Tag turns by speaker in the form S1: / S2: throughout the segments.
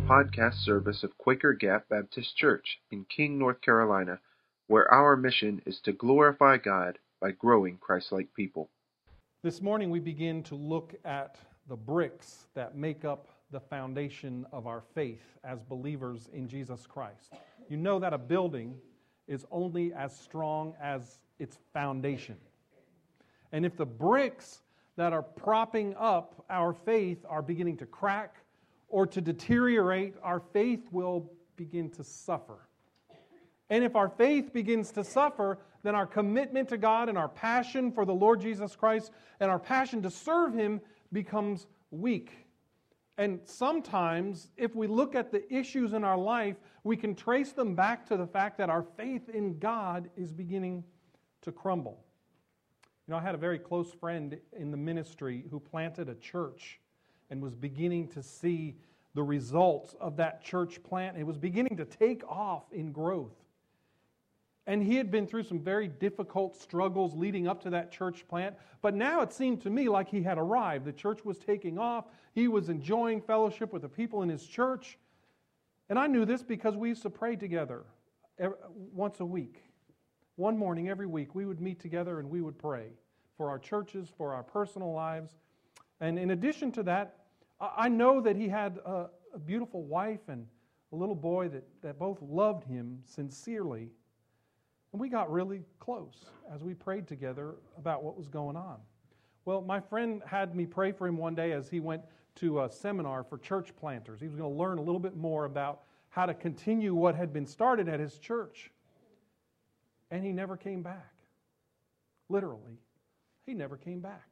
S1: podcast service of Quaker Gap Baptist Church in King, North Carolina, where our mission is to glorify God by growing Christ-like people.
S2: This morning we begin to look at the bricks that make up the foundation of our faith as believers in Jesus Christ. You know that a building is only as strong as its foundation. And if the bricks that are propping up our faith are beginning to crack or to deteriorate, our faith will begin to suffer. And if our faith begins to suffer, then our commitment to God and our passion for the Lord Jesus Christ and our passion to serve Him becomes weak. And sometimes, if we look at the issues in our life, we can trace them back to the fact that our faith in God is beginning to crumble. You know, I had a very close friend in the ministry who planted a church and was beginning to see the results of that church plant. It was beginning to take off in growth. And he had been through some very difficult struggles leading up to that church plant. But now it seemed to me like he had arrived. The church was taking off. He was enjoying fellowship with the people in his church. And I knew this because we used to pray together once a week. One morning every week we would meet together and we would pray for our churches, for our personal lives. And in addition to that, I know that he had a beautiful wife and a little boy that both loved him sincerely. And we got really close as we prayed together about what was going on. Well, my friend had me pray for him one day as he went to a seminar for church planters. He was going to learn a little bit more about how to continue what had been started at his church. And he never came back. Literally, he never came back.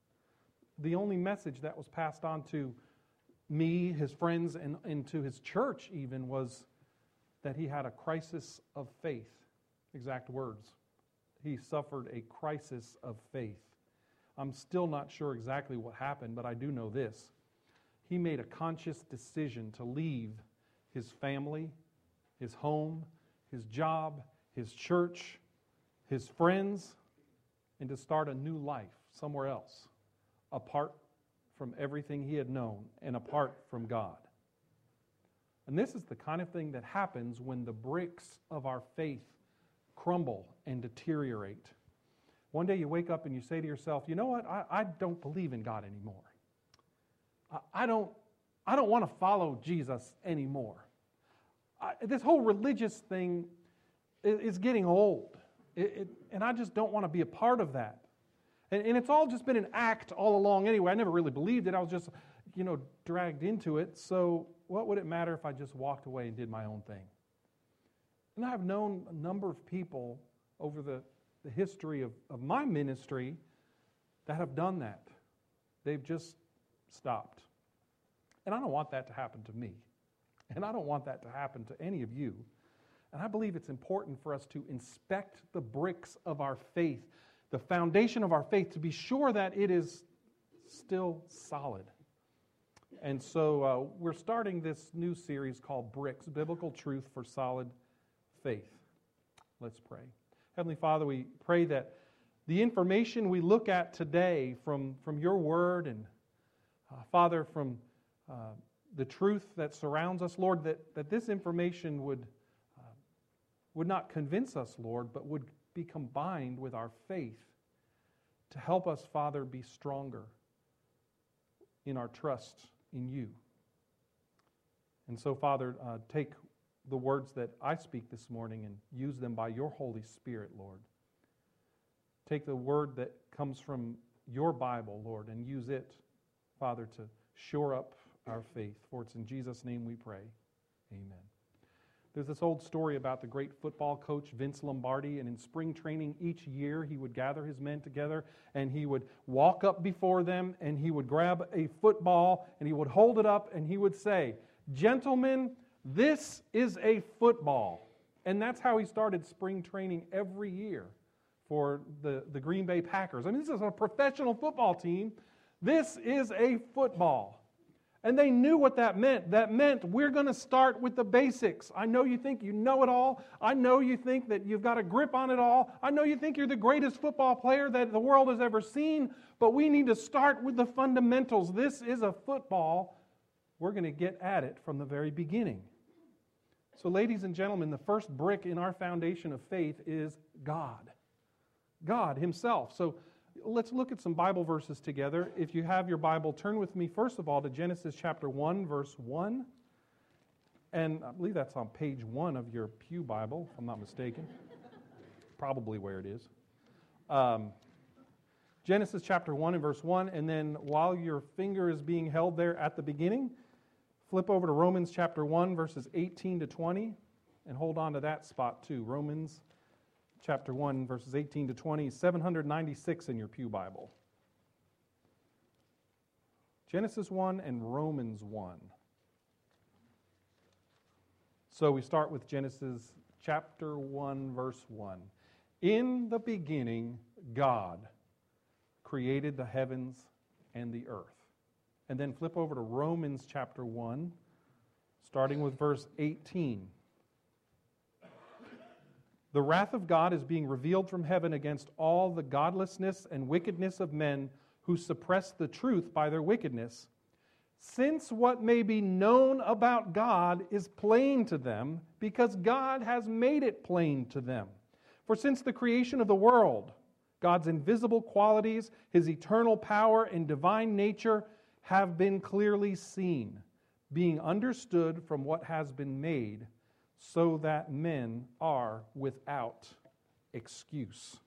S2: The only message that was passed on to me, his friends, and to his church even was that he had a crisis of faith. Exact words. He suffered a crisis of faith. I'm still not sure exactly what happened, but I do know this. He made a conscious decision to leave his family, his home, his job, his church, his friends, and to start a new life somewhere else, apart from everything he had known and apart from God. And this is the kind of thing that happens when the bricks of our faith crumble and deteriorate. One day you wake up and you say to yourself, you know what, I don't believe in God anymore. I don't want to follow Jesus anymore. This whole religious thing is getting old. And I just don't want to be a part of that. And it's all just been an act all along anyway. I never really believed it. I was just, dragged into it. So what would it matter if I just walked away and did my own thing? And I've known a number of people over the history of my ministry that have done that. They've just stopped. And I don't want that to happen to me. And I don't want that to happen to any of you. And I believe it's important for us to inspect the bricks of our faith, the foundation of our faith, to be sure that it is still solid. And so we're starting this new series called Bricks, Biblical Truth for Solid Faith. Let's pray. Heavenly Father, we pray that the information we look at today from your word and, Father, from the truth that surrounds us, Lord, that this information would not convince us, Lord, but would be combined with our faith to help us, Father, be stronger in our trust in you. And so, Father, take the words that I speak this morning and use them by your Holy Spirit, Lord. Take the word that comes from your Bible, Lord, and use it, Father, to shore up our faith. For it's in Jesus' name we pray. Amen. There's this old story about the great football coach Vince Lombardi, and in spring training each year he would gather his men together and he would walk up before them and he would grab a football and he would hold it up and he would say, "Gentlemen, this is a football." And that's how he started spring training every year for the Green Bay Packers. I mean, this is a professional football team. This is a football. And they knew what that meant. That meant we're going to start with the basics. I know you think you know it all. I know you think that you've got a grip on it all. I know you think you're the greatest football player that the world has ever seen. But we need to start with the fundamentals. This is a football. we're going to get at it from the very beginning. So, ladies and gentlemen, the first brick in our foundation of faith is God. God Himself. So, let's look at some Bible verses together. If you have your Bible, turn with me, first of all, to Genesis chapter 1, verse 1. And I believe that's on page 1 of your Pew Bible, if I'm not mistaken. Probably where it is. Genesis chapter 1 and verse 1. And then while your finger is being held there at the beginning, flip over to Romans chapter 1, verses 18 to 20. And hold on to that spot too. Romans chapter 1, verses 18 to 20. 796 in your Pew Bible. Genesis 1 and Romans 1. So we start with Genesis chapter 1, verse 1. In the beginning, God created the heavens and the earth. And then flip over to Romans chapter 1, starting with verse 18. The wrath of God is being revealed from heaven against all the godlessness and wickedness of men who suppress the truth by their wickedness, since what may be known about God is plain to them, because God has made it plain to them. For since the creation of the world, God's invisible qualities, His eternal power and divine nature have been clearly seen, being understood from what has been made, so that men are without excuse.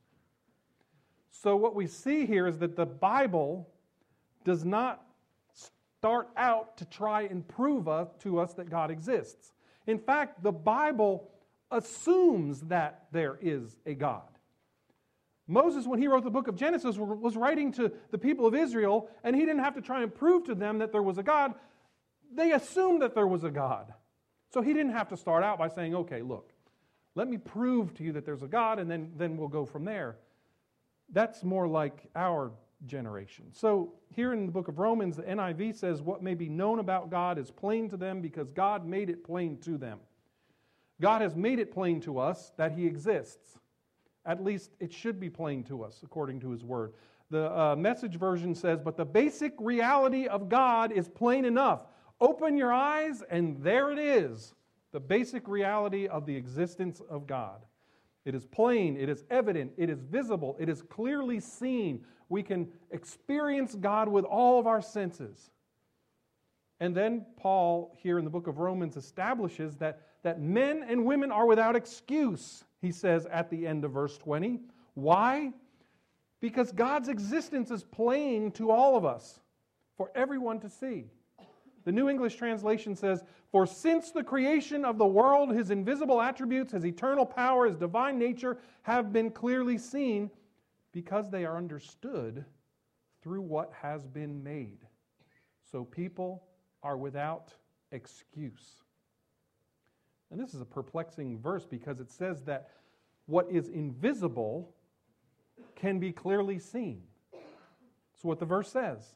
S2: So what we see here is that the Bible does not start out to try and prove to us that God exists. In fact, the Bible assumes that there is a God. Moses, when he wrote the book of Genesis, was writing to the people of Israel, and he didn't have to try and prove to them that there was a God. They assumed that there was a God. So he didn't have to start out by saying, okay, look, let me prove to you that there's a God, and then we'll go from there. That's more like our generation. So here in the book of Romans, the NIV says, what may be known about God is plain to them because God made it plain to them. God has made it plain to us that He exists. At least it should be plain to us according to His Word. The Message version says, but the basic reality of God is plain enough. Open your eyes and there it is. The basic reality of the existence of God. It is plain, it is evident, it is visible, it is clearly seen. We can experience God with all of our senses. And then Paul, here in the book of Romans, establishes that men and women are without excuse, he says at the end of verse 20. Why? Because God's existence is plain to all of us, for everyone to see. The New English Translation says, for since the creation of the world, His invisible attributes, His eternal power, His divine nature have been clearly seen, because they are understood through what has been made. So people are without excuse. And this is a perplexing verse because it says that what is invisible can be clearly seen. That's what the verse says.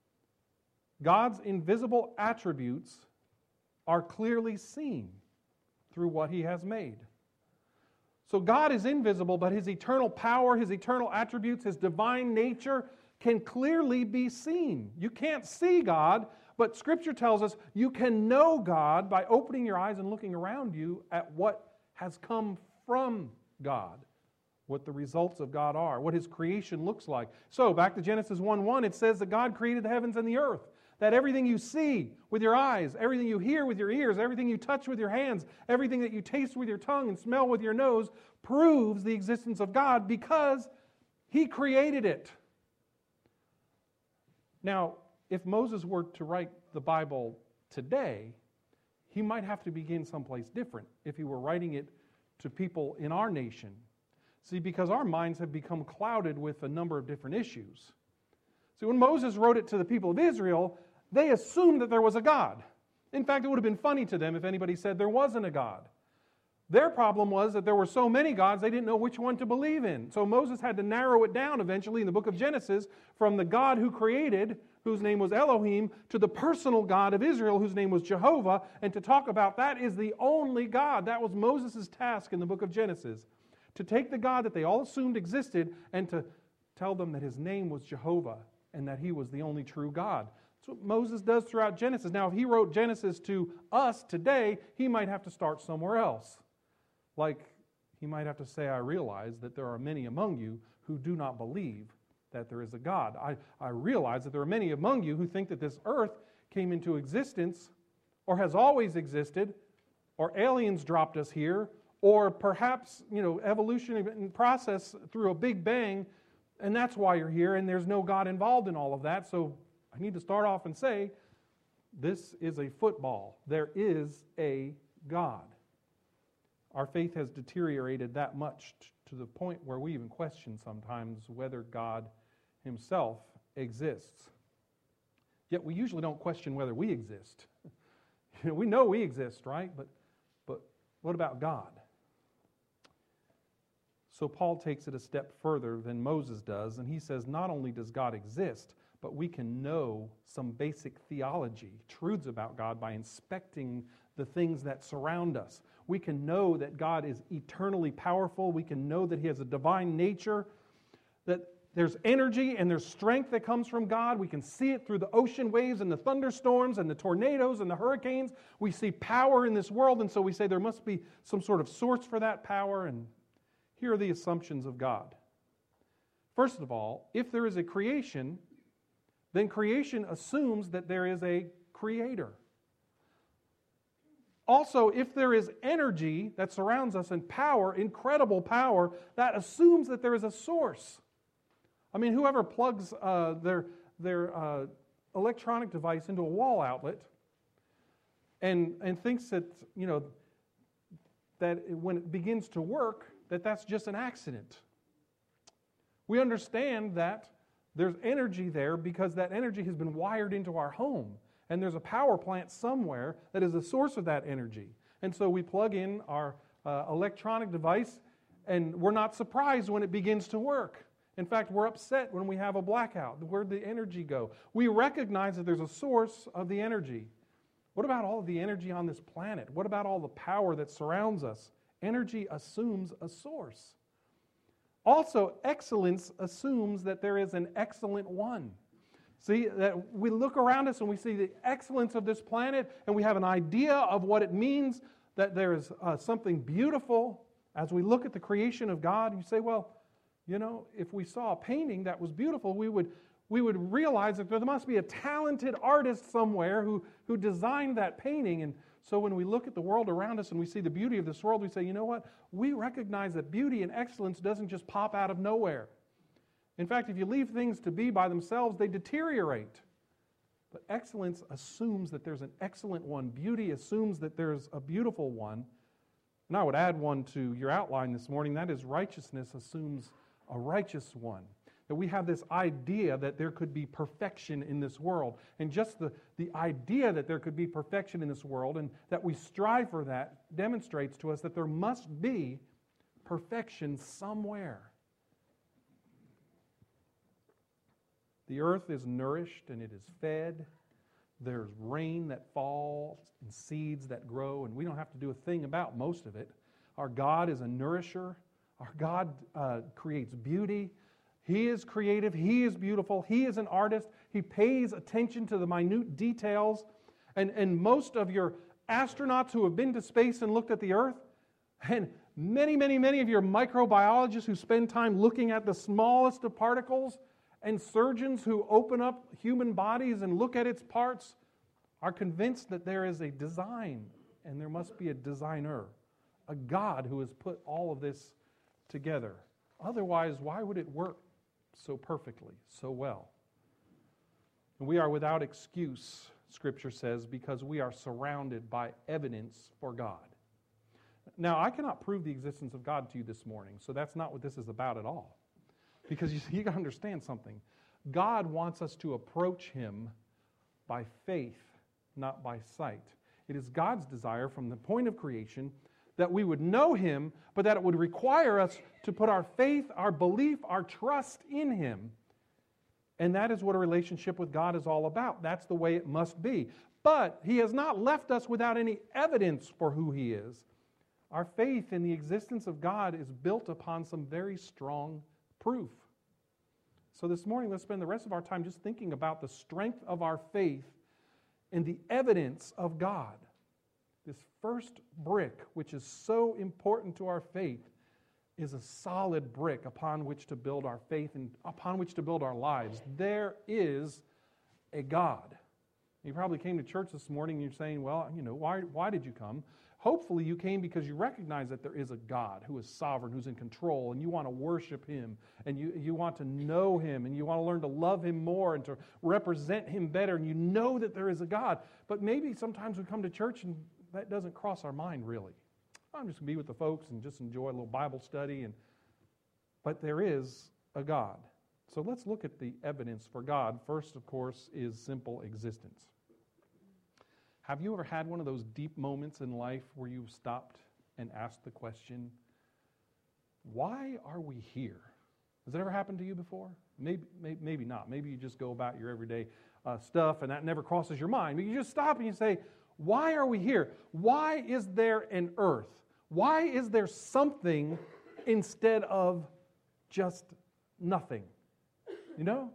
S2: God's invisible attributes are clearly seen through what He has made. So God is invisible, but His eternal power, His eternal attributes, His divine nature can clearly be seen. You can't see God, but Scripture tells us you can know God by opening your eyes and looking around you at what has come from God, what the results of God are, what His creation looks like. So back to Genesis 1:1, it says that God created the heavens and the earth. That everything you see with your eyes, everything you hear with your ears, everything you touch with your hands, everything that you taste with your tongue and smell with your nose proves the existence of God because He created it. Now, if Moses were to write the Bible today, he might have to begin someplace different if he were writing it to people in our nation. See, because our minds have become clouded with a number of different issues. See, when Moses wrote it to the people of Israel, they assumed that there was a God. In fact, it would have been funny to them if anybody said there wasn't a God. Their problem was that there were so many gods, they didn't know which one to believe in. So Moses had to narrow it down eventually in the book of Genesis from the God who created, whose name was Elohim, to the personal God of Israel, whose name was Jehovah, and to talk about that is the only God. That was Moses' task in the book of Genesis, to take the God that they all assumed existed and to tell them that His name was Jehovah and that He was the only true God. That's what Moses does throughout Genesis. Now, if he wrote Genesis to us today, he might have to start somewhere else. Like, he might have to say, I realize that there are many among you who do not believe that there is a God. I realize that there are many among you who think that this earth came into existence or has always existed, or aliens dropped us here, or perhaps, evolution process through a big bang, and that's why you're here, and there's no God involved in all of that. So I need to start off and say, this is a football. There is a God. Our faith has deteriorated that much to the point where we even question sometimes whether God himself exists. Yet we usually don't question whether we exist. We know we exist, right? But what about God? So Paul takes it a step further than Moses does, and he says not only does God exist, but we can know some basic theology, truths about God, by inspecting the things that surround us. We can know that God is eternally powerful. We can know that he has a divine nature, that there's energy and there's strength that comes from God. We can see it through the ocean waves and the thunderstorms and the tornadoes and the hurricanes. We see power in this world, and so we say there must be some sort of source for that power, and here are the assumptions of God. First of all, if there is a creation, then creation assumes that there is a creator. Also, if there is energy that surrounds us and power, incredible power, that assumes that there is a source. I mean, whoever plugs their electronic device into a wall outlet and thinks that, that when it begins to work, that's just an accident. We understand that there's energy there because that energy has been wired into our home. And there's a power plant somewhere that is the source of that energy. And so we plug in our electronic device, and we're not surprised when it begins to work. In fact, we're upset when we have a blackout. Where'd the energy go? We recognize that there's a source of the energy. What about all of the energy on this planet? What about all the power that surrounds us? Energy assumes a source. Also, excellence assumes that there is an excellent one. See, that we look around us and we see the excellence of this planet, and we have an idea of what it means that there is something beautiful. As we look at the creation of God, you say, well, if we saw a painting that was beautiful, we would realize that there must be a talented artist somewhere who designed that painting. And so when we look at the world around us and we see the beauty of this world, we say, you know what? We recognize that beauty and excellence doesn't just pop out of nowhere. In fact, if you leave things to be by themselves, they deteriorate. But excellence assumes that there's an excellent one. Beauty assumes that there's a beautiful one. And I would add one to your outline this morning. That is, righteousness assumes a righteous one. That we have this idea that there could be perfection in this world. And just the idea that there could be perfection in this world and that we strive for that demonstrates to us that there must be perfection somewhere. The earth is nourished and it is fed. There's rain that falls and seeds that grow, and we don't have to do a thing about most of it. Our God is a nourisher. Our God creates beauty. He is creative. He is beautiful. He is an artist. He pays attention to the minute details. And most of your astronauts who have been to space and looked at the earth, and many, many, many of your microbiologists who spend time looking at the smallest of particles, and surgeons who open up human bodies and look at its parts, are convinced that there is a design and there must be a designer, a God who has put all of this together. Otherwise, why would it work so perfectly, so well? And we are without excuse, Scripture says, because we are surrounded by evidence for God. Now, I cannot prove the existence of God to you this morning, so that's not what this is about at all. Because you got to understand something. God wants us to approach Him by faith, not by sight. It is God's desire from the point of creation that we would know Him, but that it would require us to put our faith, our belief, our trust in Him. And that is what a relationship with God is all about. That's the way it must be. But He has not left us without any evidence for who He is. Our faith in the existence of God is built upon some very strong proof. So this morning, let's spend the rest of our time just thinking about the strength of our faith in the evidence of God. This first brick, which is so important to our faith, is a solid brick upon which to build our faith and upon which to build our lives. There is a God. You probably came to church this morning and you're saying, well, why did you come? Hopefully you came because you recognize that there is a God who is sovereign, who's in control, and you want to worship Him, and you want to know Him, and you want to learn to love Him more and to represent Him better, and you know that there is a God. But maybe sometimes we come to church and that doesn't cross our mind really. I'm just going to be with the folks and just enjoy a little Bible study. But there is a God. So let's look at the evidence for God. First, of course, is simple existence. Have you ever had one of those deep moments in life where you've stopped and asked the question, why are we here? Has it ever happened to you before? Maybe not. Maybe you just go about your everyday stuff and that never crosses your mind. But you just stop and you say, why are we here? Why is there an earth? Why is there something instead of just nothing? You know?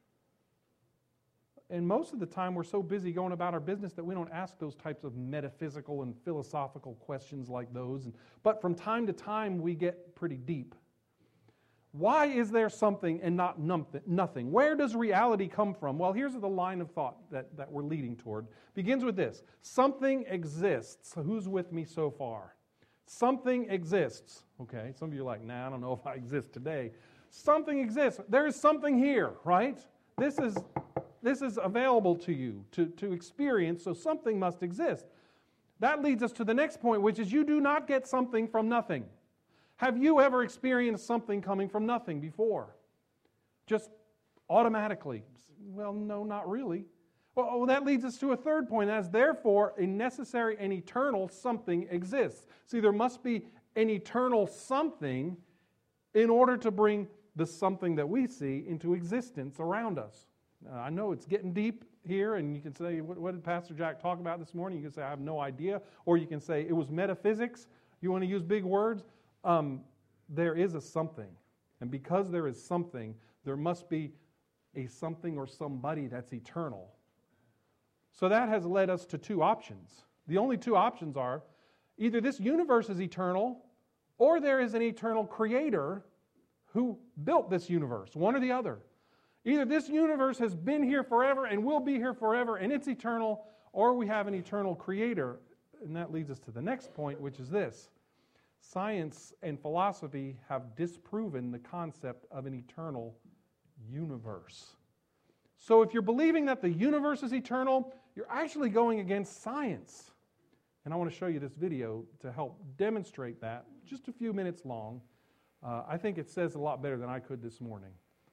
S2: And most of the time we're so busy going about our business that we don't ask those types of metaphysical and philosophical questions like those. But from time to time we get pretty deep. Why is there something and not nothing? Where does reality come from? Well, here's the line of thought that we're leading toward. Begins with this. Something exists. Who's with me so far? Something exists. Okay, some of you are like, nah, I don't know if I exist today. Something exists. There is something here, right? This is available to you to experience, so something must exist. That leads us to the next point, which is you do not get something from nothing. Have you ever experienced something coming from nothing before? Just automatically? Well, no, not really. Well, that leads us to a third point, as therefore a necessary and eternal something exists. See, there must be an eternal something in order to bring the something that we see into existence around us. I know it's getting deep here, and you can say, what did Pastor Jack talk about this morning? You can say, I have no idea. Or you can say, it was metaphysics. You want to use big words? There is a something. And because there is something, there must be a something or somebody that's eternal. So that has led us to two options. The only two options are either this universe is eternal or there is an eternal creator who built this universe, one or the other. Either this universe has been here forever and will be here forever and it's eternal, or we have an eternal creator. And that leads us to the next point, which is this. Science and philosophy have disproven the concept of an eternal universe. So if you're believing that the universe is eternal, you're actually going against science. And I want to show you this video to help demonstrate that, just a few minutes long. I think it says a lot better than I could this morning.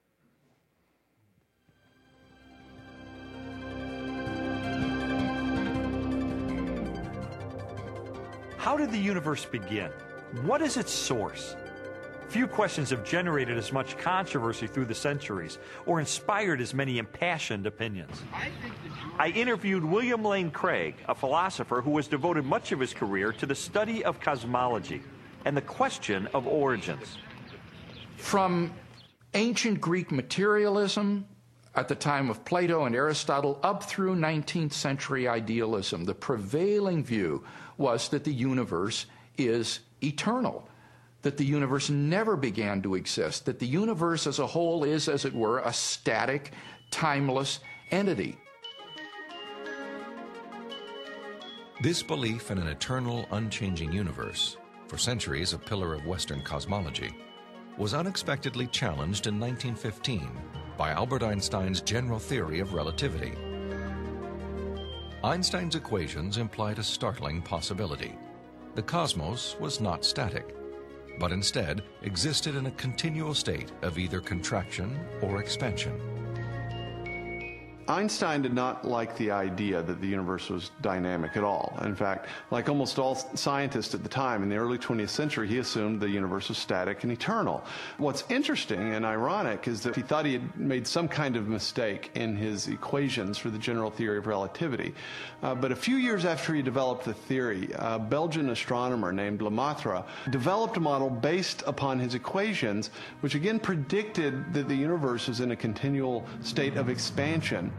S3: How did the universe begin? What is its source? Few questions have generated as much controversy through the centuries or inspired as many impassioned opinions. I interviewed William Lane Craig, a philosopher who has devoted much of his career to the study of cosmology and the question of origins.
S4: From ancient Greek materialism at the time of Plato and Aristotle up through 19th century idealism, the prevailing view was that the universe is eternal, that the universe never began to exist, that the universe as a whole is, as it were, a static, timeless entity.
S5: This belief in an eternal, unchanging universe, for centuries a pillar of Western cosmology, was unexpectedly challenged in 1915 by Albert Einstein's general theory of relativity. Einstein's equations implied a startling possibility. The cosmos was not static, but instead existed in a continual state of either contraction or expansion.
S6: Einstein did not like the idea that the universe was dynamic at all. In fact, like almost all scientists at the time, in the early 20th century, he assumed the universe was static and eternal. What's interesting and ironic is that he thought he had made some kind of mistake in his equations for the general theory of relativity. But a few years after he developed the theory, a Belgian astronomer named Lemaitre developed a model based upon his equations, which again predicted that the universe was in a continual state of expansion.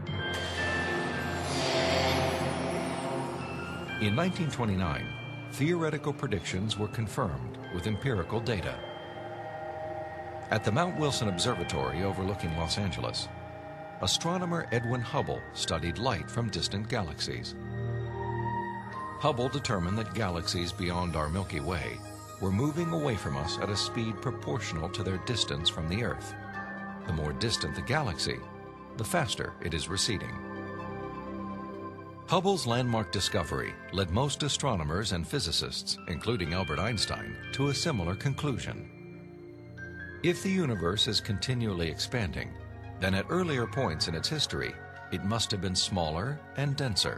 S5: In 1929, theoretical predictions were confirmed with empirical data. At the Mount Wilson Observatory overlooking Los Angeles, astronomer Edwin Hubble studied light from distant galaxies. Hubble determined that galaxies beyond our Milky Way were moving away from us at a speed proportional to their distance from the Earth. The more distant the galaxy, the faster it is receding. Hubble's landmark discovery led most astronomers and physicists, including Albert Einstein, to a similar conclusion. If the universe is continually expanding, then at earlier points in its history, it must have been smaller and denser.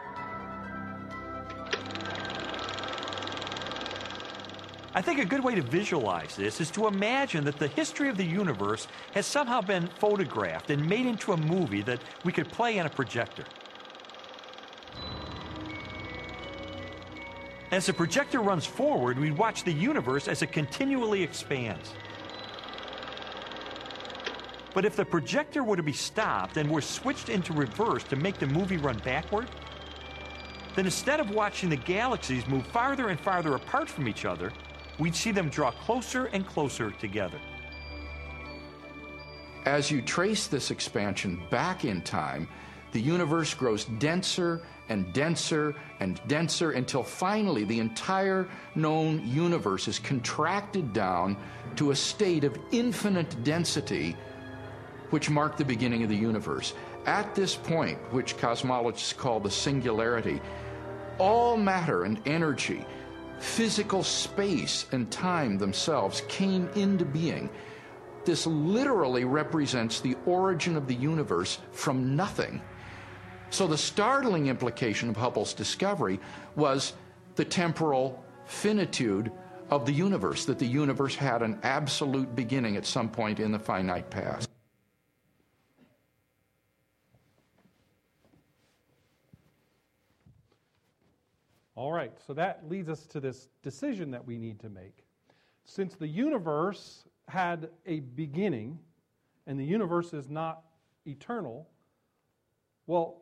S3: I think a good way to visualize this is to imagine that the history of the universe has somehow been photographed and made into a movie that we could play on a projector. As the projector runs forward, we watch the universe as it continually expands. But if the projector were to be stopped and were switched into reverse to make the movie run backward, then instead of watching the galaxies move farther and farther apart from each other, we'd see them draw closer and closer together.
S4: As you trace this expansion back in time, the universe grows denser and denser and denser until finally the entire known universe is contracted down to a state of infinite density, which marked the beginning of the universe. At this point, which cosmologists call the singularity, all matter and energy, physical space and time themselves came into being. This literally represents the origin of the universe from nothing. So the startling implication of Hubble's discovery was the temporal finitude of the universe, that the universe had an absolute beginning at some point in the finite past.
S2: All right, so that leads us to this decision that we need to make. Since the universe had a beginning, and the universe is not eternal, well,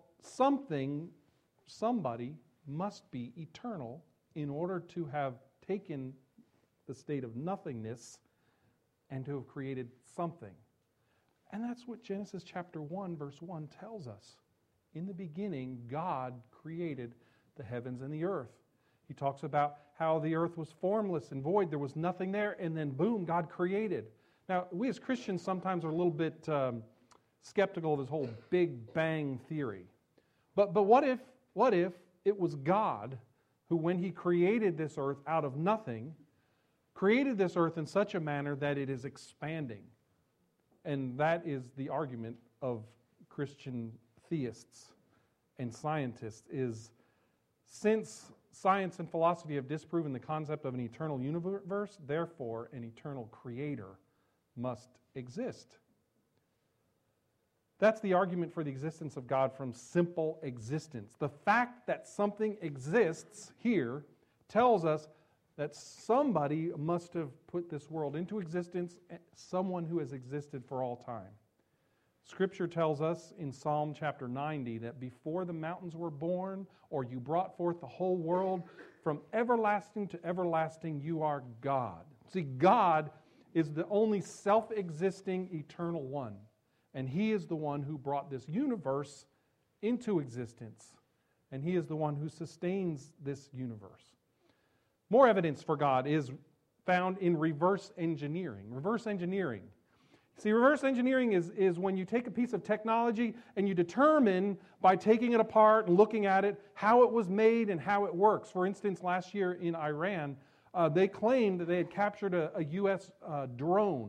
S2: somebody must be eternal in order to have taken the state of nothingness and to have created something. And that's what Genesis chapter 1, verse 1 tells us. In the beginning, God created the heavens and the earth. He talks about how the earth was formless and void. There was nothing there, and then boom, God created. Now, we as Christians sometimes are a little bit skeptical of this whole Big Bang theory. But what if it was God who, when He created this earth out of nothing, created this earth in such a manner that it is expanding? And that is the argument of Christian theists and scientists, is since science and philosophy have disproven the concept of an eternal universe, therefore an eternal creator must exist. That's the argument for the existence of God from simple existence. The fact that something exists here tells us that somebody must have put this world into existence, someone who has existed for all time. Scripture tells us in Psalm chapter 90 that before the mountains were born, or you brought forth the whole world, from everlasting to everlasting you are God. See, God is the only self-existing eternal one. And He is the one who brought this universe into existence. And He is the one who sustains this universe. More evidence for God is found in reverse engineering. Reverse engineering. See, reverse engineering is when you take a piece of technology and you determine by taking it apart and looking at it how it was made and how it works. For instance, last year in Iran, they claimed that they had captured a U.S. drone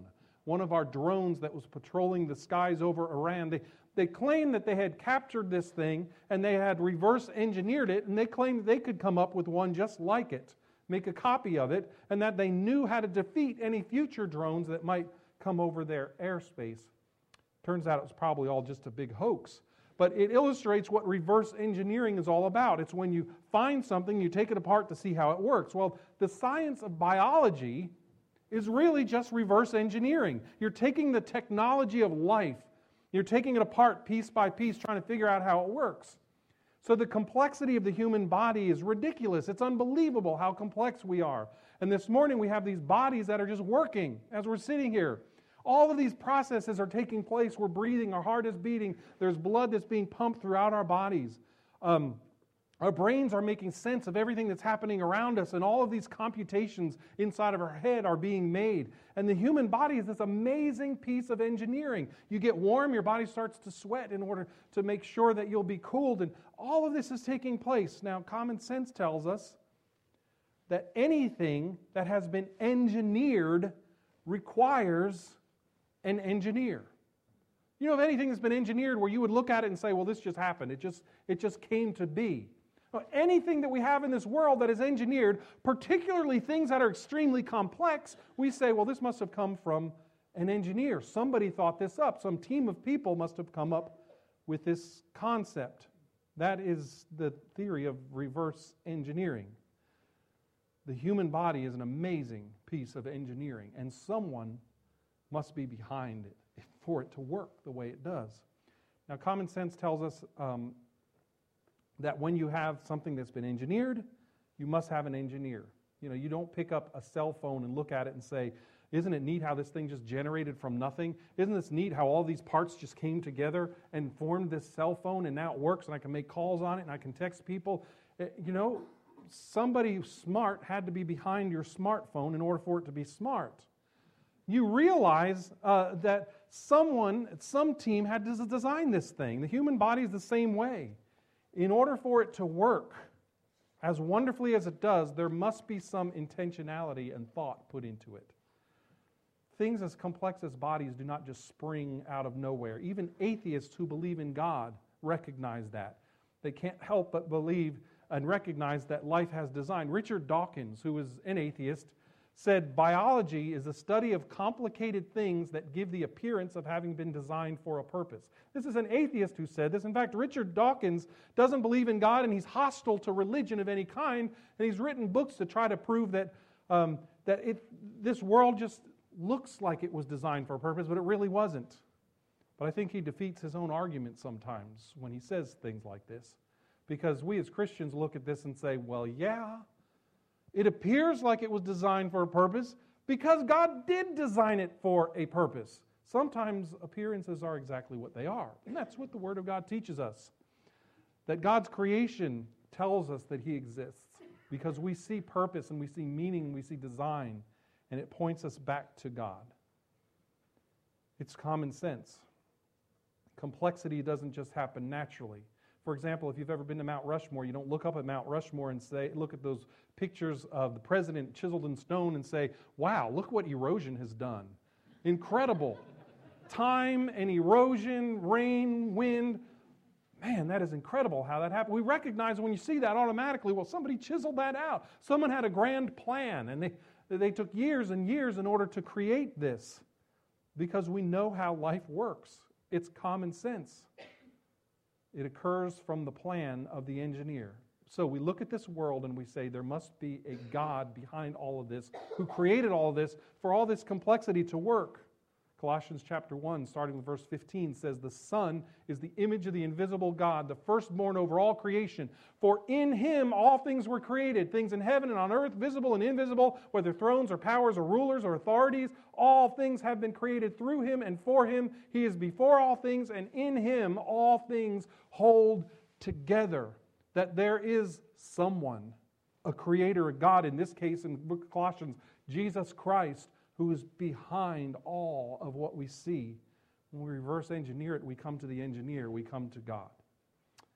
S2: one of our drones that was patrolling the skies over Iran. They claimed that they had captured this thing and they had reverse engineered it, and they claimed they could come up with one just like it, make a copy of it, and that they knew how to defeat any future drones that might come over their airspace. Turns out it was probably all just a big hoax. But it illustrates what reverse engineering is all about. It's when you find something, you take it apart to see how it works. Well, the science of biology is really just reverse engineering. You're taking the technology of life, you're taking it apart piece by piece, trying to figure out how it works. So the complexity of the human body is ridiculous. It's unbelievable how complex we are. And this morning we have these bodies that are just working as we're sitting here. All of these processes are taking place. We're breathing, our heart is beating, there's blood that's being pumped throughout our bodies. Our brains are making sense of everything that's happening around us, and all of these computations inside of our head are being made. And the human body is this amazing piece of engineering. You get warm, your body starts to sweat in order to make sure that you'll be cooled, and all of this is taking place. Now, common sense tells us that anything that has been engineered requires an engineer. You know, if anything that's been engineered where you would look at it and say, well, this just happened, it just came to be. Anything that we have in this world that is engineered, particularly things that are extremely complex, we say, well, this must have come from an engineer. Somebody thought this up. Some team of people must have come up with this concept. That is the theory of reverse engineering. The human body is an amazing piece of engineering, and someone must be behind it for it to work the way it does. Now, common sense tells us that when you have something that's been engineered, you must have an engineer. You know, you don't pick up a cell phone and look at it and say, isn't it neat how this thing just generated from nothing? Isn't this neat how all these parts just came together and formed this cell phone, and now it works and I can make calls on it and I can text people? You know, somebody smart had to be behind your smartphone in order for it to be smart. You realize that some team had to design this thing. The human body is the same way. In order for it to work as wonderfully as it does, there must be some intentionality and thought put into it. Things as complex as bodies do not just spring out of nowhere. Even atheists who believe in God recognize that. They can't help but believe and recognize that life has design. Richard Dawkins, who is an atheist, said biology is a study of complicated things that give the appearance of having been designed for a purpose. This is an atheist who said this. In fact, Richard Dawkins doesn't believe in God, and he's hostile to religion of any kind, and he's written books to try to prove that this world just looks like it was designed for a purpose, but it really wasn't. But I think he defeats his own argument sometimes when he says things like this, because we as Christians look at this and say, well, yeah, it appears like it was designed for a purpose because God did design it for a purpose. Sometimes appearances are exactly what they are. And that's what the Word of God teaches us. That God's creation tells us that He exists because we see purpose and we see meaning and we see design, and it points us back to God. It's common sense. Complexity doesn't just happen naturally. For example, if you've ever been to Mount Rushmore, you don't look up at Mount Rushmore and say, look at those pictures of the president chiseled in stone and say, wow, look what erosion has done. Incredible. Time and erosion, rain, wind. Man, that is incredible how that happened. We recognize when you see that automatically, well, somebody chiseled that out. Someone had a grand plan, and they took years and years in order to create this because we know how life works. It's common sense. It occurs from the plan of the engineer. So we look at this world and we say there must be a God behind all of this who created all of this for all this complexity to work. Colossians chapter 1, starting with verse 15, says, the Son is the image of the invisible God, the firstborn over all creation. For in Him all things were created, things in heaven and on earth, visible and invisible, whether thrones or powers or rulers or authorities. All things have been created through Him and for Him. He is before all things, and in Him all things hold together. That there is someone, a creator, a God, in this case in the book of Colossians, Jesus Christ, who is behind all of what we see. When we reverse engineer it, we come to the engineer, we come to God.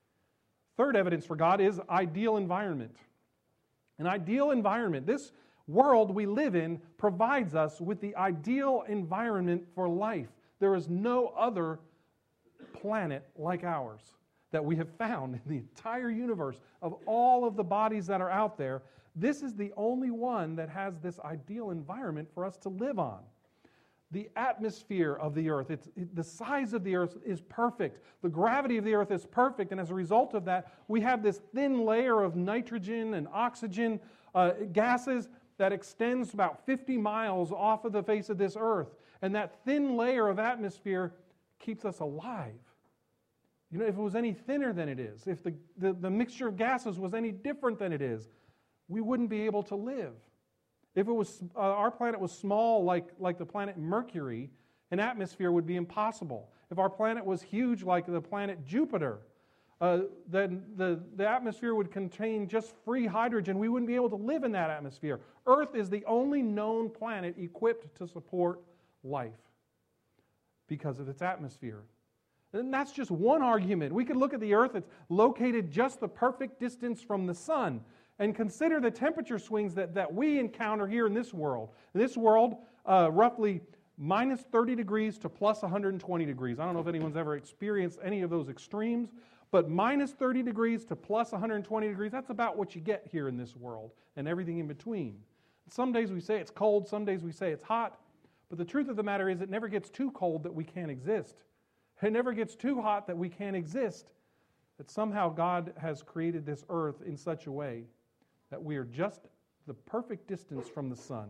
S2: Third evidence for God is ideal environment. An ideal environment. This world we live in provides us with the ideal environment for life. There is no other planet like ours that we have found in the entire universe. Of all of the bodies that are out there, this is the only one that has this ideal environment for us to live on. The atmosphere of the earth, the size of the earth is perfect. The gravity of the earth is perfect, and as a result of that, we have this thin layer of nitrogen and oxygen gases that extends about 50 miles off of the face of this earth. And that thin layer of atmosphere keeps us alive. You know, if it was any thinner than it is, if the mixture of gases was any different than it is, we wouldn't be able to live. If it was our planet was small like the planet Mercury, an atmosphere would be impossible. If our planet was huge like the planet Jupiter, then the atmosphere would contain just free hydrogen. We wouldn't be able to live in that atmosphere. Earth is the only known planet equipped to support life because of its atmosphere. And that's just one argument. We could look at the Earth. It's located just the perfect distance from the sun. And consider the temperature swings that we encounter here in this world. In this world, roughly minus 30 degrees to plus 120 degrees. I don't know if anyone's ever experienced any of those extremes, but minus 30 degrees to plus 120 degrees, that's about what you get here in this world and everything in between. Some days we say it's cold, some days we say it's hot, but the truth of the matter is it never gets too cold that we can't exist. It never gets too hot that we can't exist. That somehow God has created this earth in such a way that we are just the perfect distance from the sun.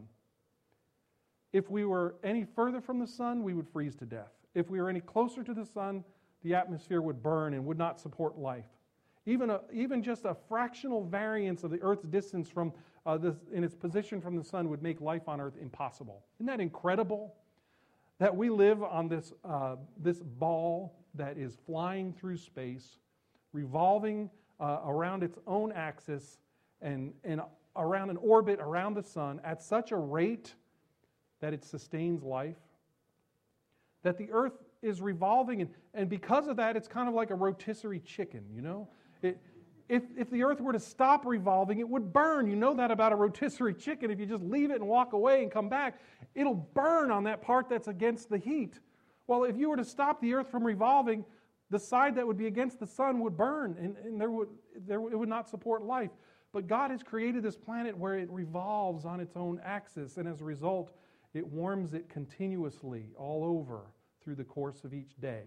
S2: If we were any further from the sun, we would freeze to death. If we were any closer to the sun, the atmosphere would burn and would not support life. Even just a fractional variance of the Earth's distance from in its position from the sun would make life on Earth impossible. Isn't that incredible? That we live on this ball that is flying through space, revolving around its own axis, and around an orbit around the sun at such a rate that it sustains life, that the earth is revolving, and because of that, it's kind of like a rotisserie chicken, you know? If the earth were to stop revolving, it would burn. You know that about a rotisserie chicken. If you just leave it and walk away and come back, it'll burn on that part that's against the heat. Well, if you were to stop the earth from revolving, the side that would be against the sun would burn, and it would not support life. But God has created this planet where it revolves on its own axis, and as a result, it warms it continuously all over through the course of each day.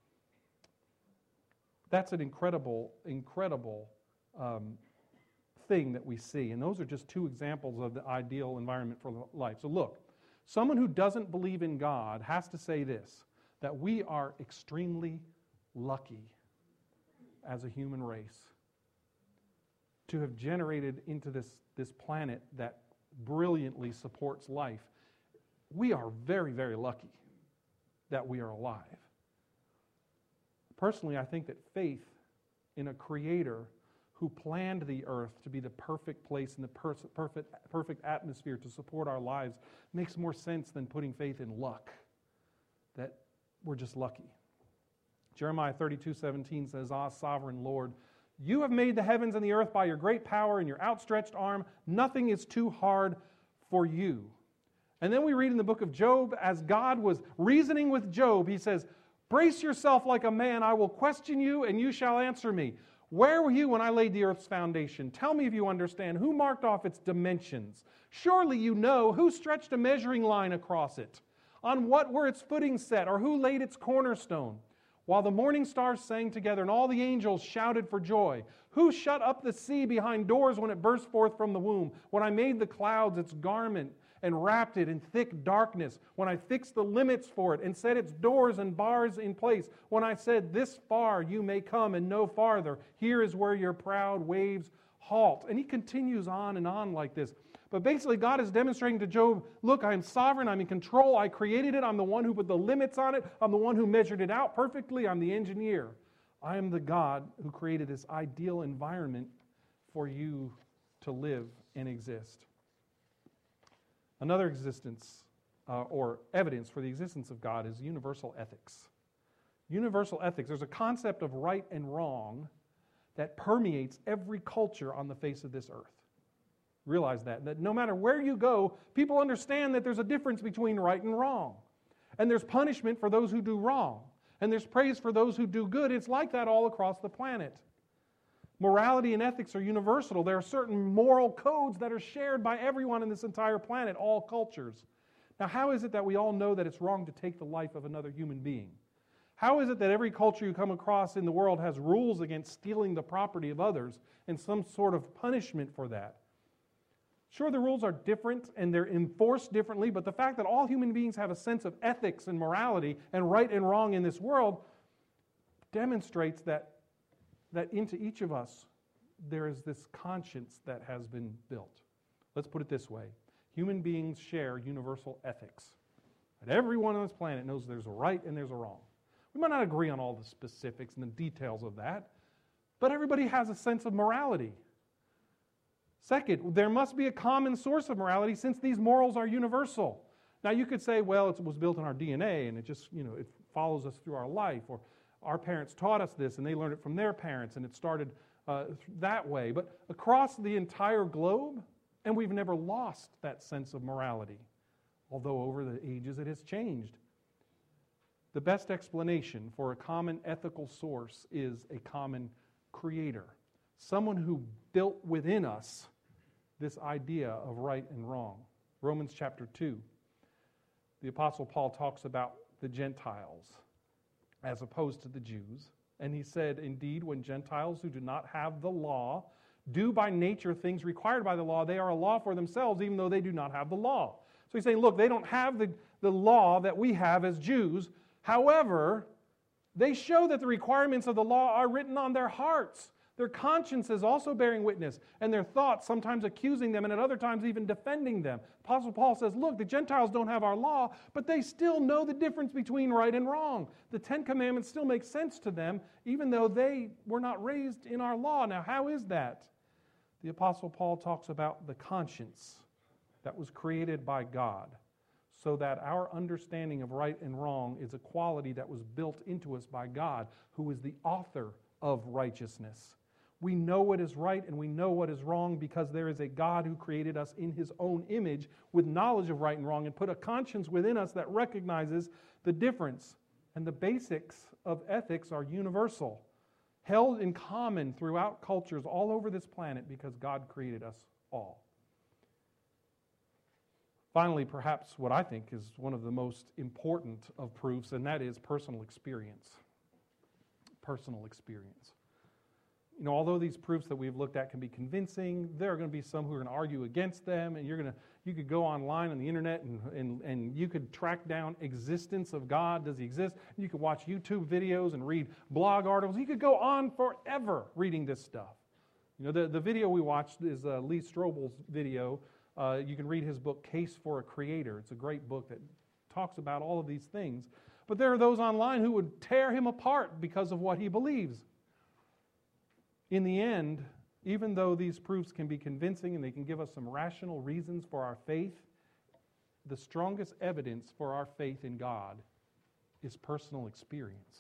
S2: That's an incredible thing that we see, and those are just two examples of the ideal environment for life. So look, someone who doesn't believe in God has to say this, that we are extremely lucky as a human race to have generated into this planet that brilliantly supports life. We are very, very lucky that we are alive. Personally, I think that faith in a creator who planned the earth to be the perfect place and the perfect atmosphere to support our lives makes more sense than putting faith in luck, that we're just lucky. Jeremiah 32:17 says, "Ah, sovereign Lord, you have made the heavens and the earth by your great power and your outstretched arm. Nothing is too hard for you." And then we read in the book of Job, as God was reasoning with Job, he says, "Brace yourself like a man. I will question you, and you shall answer me. Where were you when I laid the earth's foundation? Tell me if you understand. Who marked off its dimensions? Surely you know. Who stretched a measuring line across it? On what were its footings set, or who laid its cornerstone? While the morning stars sang together and all the angels shouted for joy. Who shut up the sea behind doors when it burst forth from the womb? When I made the clouds its garment and wrapped it in thick darkness. When I fixed the limits for it and set its doors and bars in place. When I said, this far you may come and no farther. Here is where your proud waves halt." And he continues on and on like this. But basically, God is demonstrating to Job, look, I am sovereign, I'm in control, I created it, I'm the one who put the limits on it, I'm the one who measured it out perfectly, I'm the engineer. I am the God who created this ideal environment for you to live and exist. Another existence, or evidence for the existence of God, is universal ethics. Universal ethics, there's a concept of right and wrong that permeates every culture on the face of this earth. Realize that no matter where you go, people understand that there's a difference between right and wrong. And there's punishment for those who do wrong. And there's praise for those who do good. It's like that all across the planet. Morality and ethics are universal. There are certain moral codes that are shared by everyone in this entire planet, all cultures. Now, how is it that we all know that it's wrong to take the life of another human being? How is it that every culture you come across in the world has rules against stealing the property of others and some sort of punishment for that? Sure, the rules are different and they're enforced differently, but the fact that all human beings have a sense of ethics and morality and right and wrong in this world demonstrates that into each of us there is this conscience that has been built. Let's put it this way. Human beings share universal ethics. And everyone on this planet knows there's a right and there's a wrong. We might not agree on all the specifics and the details of that, but everybody has a sense of morality. Second, there must be a common source of morality since these morals are universal. Now you could say, well, it was built in our DNA and it just, it follows us through our life, or our parents taught us this and they learned it from their parents and it started that way. But across the entire globe, and we've never lost that sense of morality, although over the ages it has changed. The best explanation for a common ethical source is a common creator, someone who built within us this idea of right and wrong. Romans chapter 2, the Apostle Paul talks about the Gentiles as opposed to the Jews. And he said, indeed, when Gentiles who do not have the law do by nature things required by the law, they are a law for themselves, even though they do not have the law. So he's saying, look, they don't have the law that we have as Jews. However, they show that the requirements of the law are written on their hearts. Their consciences also bearing witness, and their thoughts sometimes accusing them, and at other times even defending them. Apostle Paul says, look, the Gentiles don't have our law, but they still know the difference between right and wrong. The Ten Commandments still make sense to them, even though they were not raised in our law. Now, how is that? The Apostle Paul talks about the conscience that was created by God, so that our understanding of right and wrong is a quality that was built into us by God, who is the author of righteousness. We know what is right and we know what is wrong because there is a God who created us in His own image with knowledge of right and wrong and put a conscience within us that recognizes the difference. And the basics of ethics are universal, held in common throughout cultures all over this planet because God created us all. Finally, perhaps what I think is one of the most important of proofs, and that is personal experience. Personal experience. Although these proofs that we've looked at can be convincing, there are going to be some who are going to argue against them, and you could go online on the internet and you could track down existence of God. Does He exist? You could watch YouTube videos and read blog articles. You could go on forever reading this stuff. The video we watched is Lee Strobel's video. You can read his book, Case for a Creator. It's a great book that talks about all of these things. But there are those online who would tear him apart because of what he believes. In the end, even though these proofs can be convincing and they can give us some rational reasons for our faith, the strongest evidence for our faith in God is personal experience.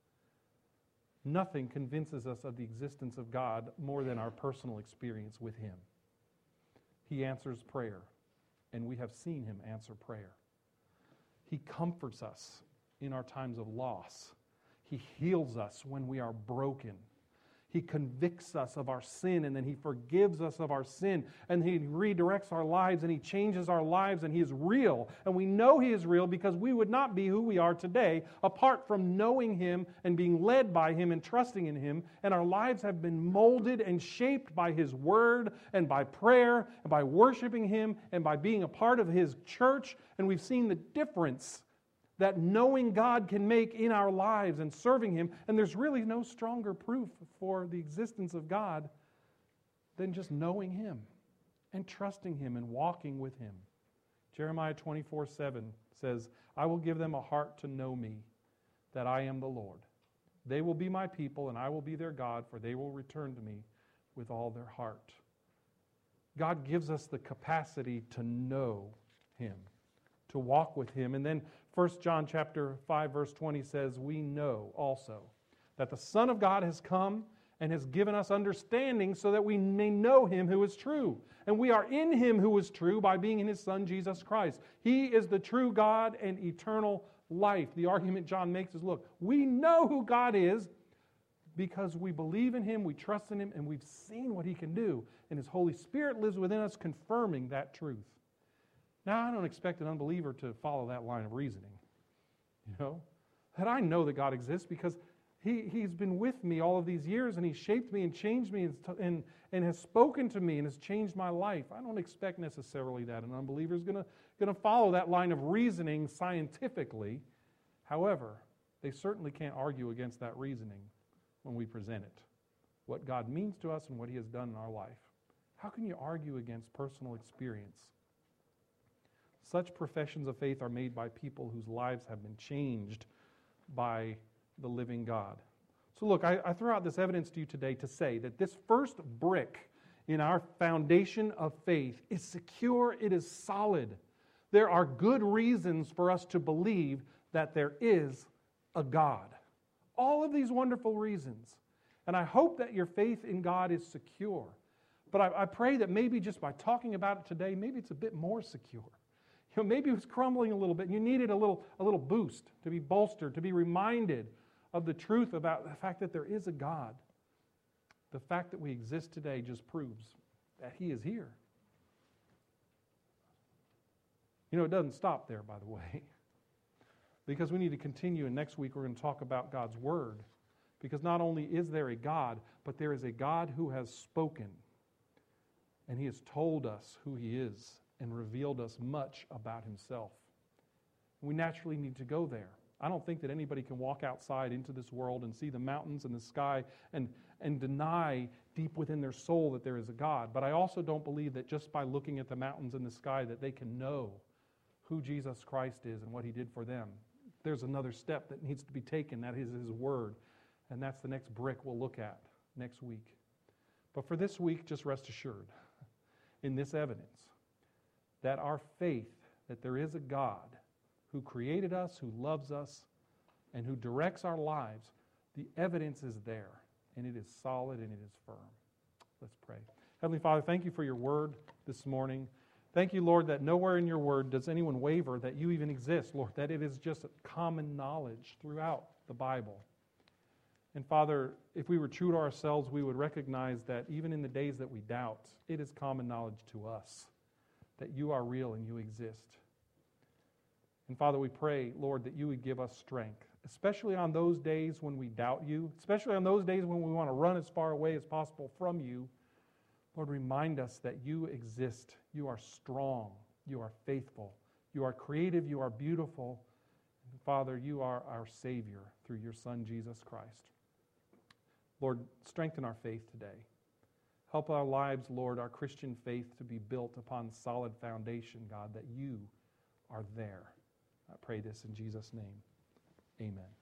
S2: Nothing convinces us of the existence of God more than our personal experience with Him. He answers prayer, and we have seen Him answer prayer. He comforts us in our times of loss. He heals us when we are broken. He convicts us of our sin, and then He forgives us of our sin, and He redirects our lives, and He changes our lives, and He is real. And we know He is real because we would not be who we are today apart from knowing Him and being led by Him and trusting in Him. And our lives have been molded and shaped by His Word and by prayer and by worshiping Him and by being a part of His church. And we've seen the difference that knowing God can make in our lives and serving Him. And there's really no stronger proof for the existence of God than just knowing Him and trusting Him and walking with Him. Jeremiah 24:7 says, I will give them a heart to know me, that I am the Lord. They will be my people, and I will be their God, for they will return to me with all their heart. God gives us the capacity to know Him, to walk with Him. And then 1 John chapter 5, verse 20 says, we know also that the Son of God has come and has given us understanding so that we may know Him who is true. And we are in Him who is true by being in His Son, Jesus Christ. He is the true God and eternal life. The argument John makes is, look, we know who God is because we believe in Him, we trust in Him, and we've seen what He can do. And His Holy Spirit lives within us, confirming that truth. Now, I don't expect an unbeliever to follow that line of reasoning. That I know that God exists because He's been with me all of these years, and He's shaped me and changed me and has spoken to me and has changed my life. I don't expect necessarily that an unbeliever is going to follow that line of reasoning scientifically. However, they certainly can't argue against that reasoning when we present it, what God means to us and what He has done in our life. How can you argue against personal experience? Such professions of faith are made by people whose lives have been changed by the living God. So look, I throw out this evidence to you today to say that this first brick in our foundation of faith is secure, it is solid. There are good reasons for us to believe that there is a God. All of these wonderful reasons. And I hope that your faith in God is secure. But I pray that maybe just by talking about it today, maybe it's a bit more secure. Maybe it was crumbling a little bit and you needed a little boost to be bolstered, to be reminded of the truth about the fact that there is a God. The fact that we exist today just proves that He is here. It doesn't stop there, by the way, because we need to continue, and next week we're going to talk about God's Word, because not only is there a God, but there is a God who has spoken, and He has told us who He is and revealed us much about Himself. We naturally need to go there. I don't think that anybody can walk outside into this world and see the mountains and the sky and deny deep within their soul that there is a God. But I also don't believe that just by looking at the mountains and the sky that they can know who Jesus Christ is and what He did for them. There's another step that needs to be taken. That is His Word. And that's the next brick we'll look at next week. But for this week, just rest assured in this evidence that our faith that there is a God who created us, who loves us, and who directs our lives, the evidence is there, and it is solid and it is firm. Let's pray. Heavenly Father, thank You for Your Word this morning. Thank You, Lord, that nowhere in Your Word does anyone waver that You even exist, Lord, that it is just common knowledge throughout the Bible. And Father, if we were true to ourselves, we would recognize that even in the days that we doubt, it is common knowledge to us that You are real and You exist. And Father, we pray, Lord, that You would give us strength, especially on those days when we doubt You, especially on those days when we want to run as far away as possible from You. Lord, remind us that You exist. You are strong. You are faithful. You are creative. You are beautiful. And Father, You are our Savior through Your Son, Jesus Christ. Lord, strengthen our faith today. Help our lives, Lord, our Christian faith to be built upon solid foundation, God, that You are there. I pray this in Jesus' name. Amen.